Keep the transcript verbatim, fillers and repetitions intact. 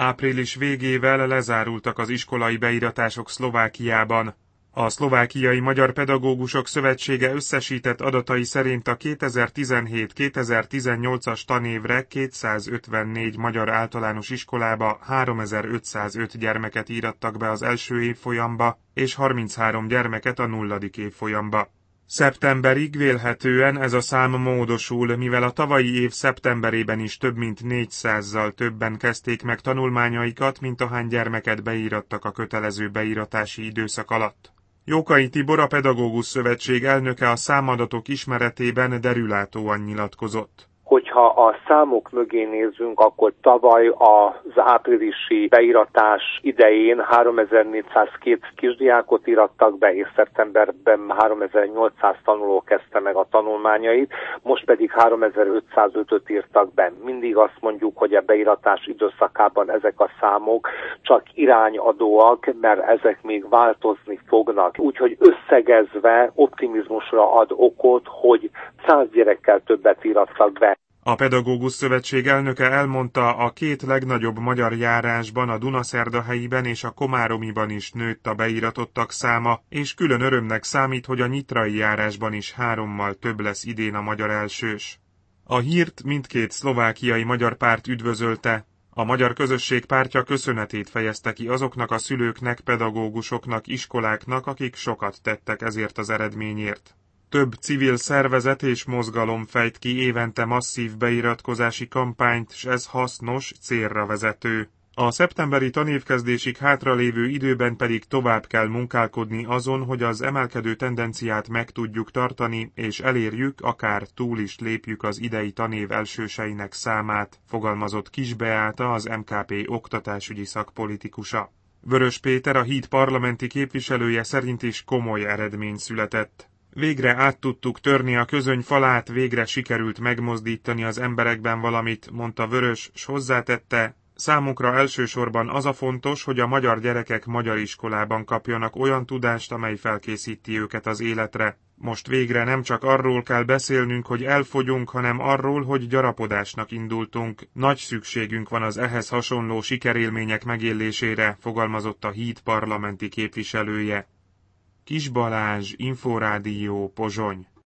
Április végével lezárultak az iskolai beíratások Szlovákiában. A Szlovákiai Magyar Pedagógusok Szövetsége összesített adatai szerint a kétezer-tizenhét-kétezer-tizennyolcas tanévre kétszázötvennégy magyar általános iskolába háromezer-ötszázöt gyermeket írattak be az első évfolyamba, és harminchárom gyermeket a nulladik évfolyamba. Szeptemberig vélhetően ez a szám módosul, mivel a tavalyi év szeptemberében is több mint négyszázzal többen kezdték meg tanulmányaikat, mint ahány gyermeket beírattak a kötelező beíratási időszak alatt. Jókai Tibor, a Pedagógus Szövetség elnöke a számadatok ismeretében derülátóan nyilatkozott. Hogyha a számok mögé nézzünk, akkor tavaly az áprilisi beíratás idején háromezer-négyszázkettő kisdiákot írattak be, és szeptemberben háromezer-nyolcszáz tanuló kezdte meg a tanulmányait, most pedig háromezer-ötszázötöt írtak be. Mindig azt mondjuk, hogy a beíratás időszakában ezek a számok csak irányadóak, mert ezek még változni fognak. Úgyhogy összegezve optimizmusra ad okot, hogy száz gyerekkel többet írattak be. A Pedagógus Szövetség elnöke elmondta, a két legnagyobb magyar járásban, a Dunaszerdahelyiben és a Komáromiban is nőtt a beíratottak száma, és külön örömnek számít, hogy a nyitrai járásban is hárommal több lesz idén a magyar elsős. A hírt mindkét szlovákiai magyar párt üdvözölte. A Magyar Közösség Pártja köszönetét fejezte ki azoknak a szülőknek, pedagógusoknak, iskoláknak, akik sokat tettek ezért az eredményért. Több civil szervezet és mozgalom fejt ki évente masszív beiratkozási kampányt, s ez hasznos, célra vezető. A szeptemberi tanévkezdésig hátralévő időben pedig tovább kell munkálkodni azon, hogy az emelkedő tendenciát meg tudjuk tartani, és elérjük, akár túl is lépjük az idei tanév elsőseinek számát, fogalmazott Kis Beáta, az em ká pé oktatásügyi szakpolitikusa. Vörös Péter, a Híd parlamenti képviselője szerint is komoly eredmény született. Végre át tudtuk törni a közöny falát, végre sikerült megmozdítani az emberekben valamit, mondta Vörös, s hozzátette, számukra elsősorban az a fontos, hogy a magyar gyerekek magyar iskolában kapjanak olyan tudást, amely felkészíti őket az életre. Most végre nem csak arról kell beszélnünk, hogy elfogyunk, hanem arról, hogy gyarapodásnak indultunk. Nagy szükségünk van az ehhez hasonló sikerélmények megélésére, fogalmazott a Híd parlamenti képviselője. Kis Balázs, Inforádió, Pozsony.